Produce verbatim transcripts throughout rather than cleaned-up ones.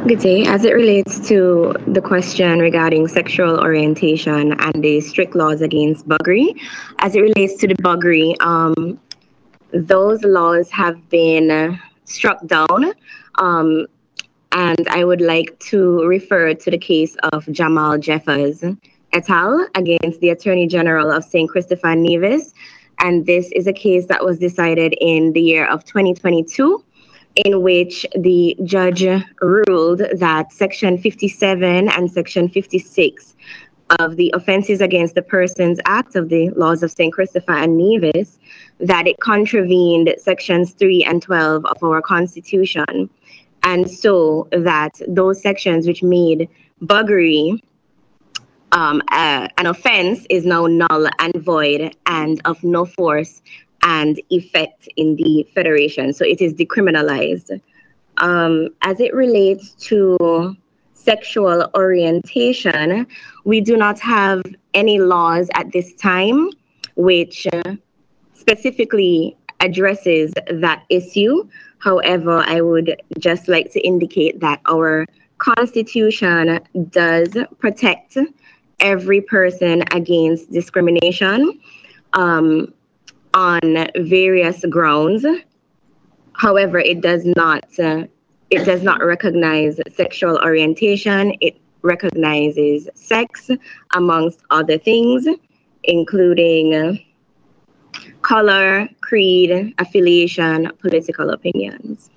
Good day. As it relates to the question regarding sexual orientation and the strict laws against buggery, as it relates to the buggery, um, those laws have been uh, struck down. Um, and I would like to refer to the case of Jamal Jeffers et al. Against the Attorney General of Saint Christopher and Nevis. And this is a case that was decided in the year of twenty twenty-two, in which the judge ruled that Section fifty-seven and Section fifty-six of the Offenses Against the Persons Act of the laws of Saint Christopher and Nevis, that it contravened Sections three and twelve of our Constitution. And so that those sections which made buggery um, uh, an offense is now null and void and of no force and effect in the federation. So it is decriminalized. Um, as it relates to sexual orientation, we do not have any laws at this time which uh, specifically addresses that issue. However, I would just like to indicate that our Constitution does protect every person against discrimination um, on various grounds. However, it does not uh, it does not recognize sexual orientation. It recognizes sex, amongst other things, including uh, color, creed, affiliation, political opinions.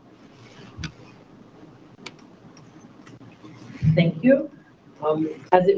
Thank you. Um, as it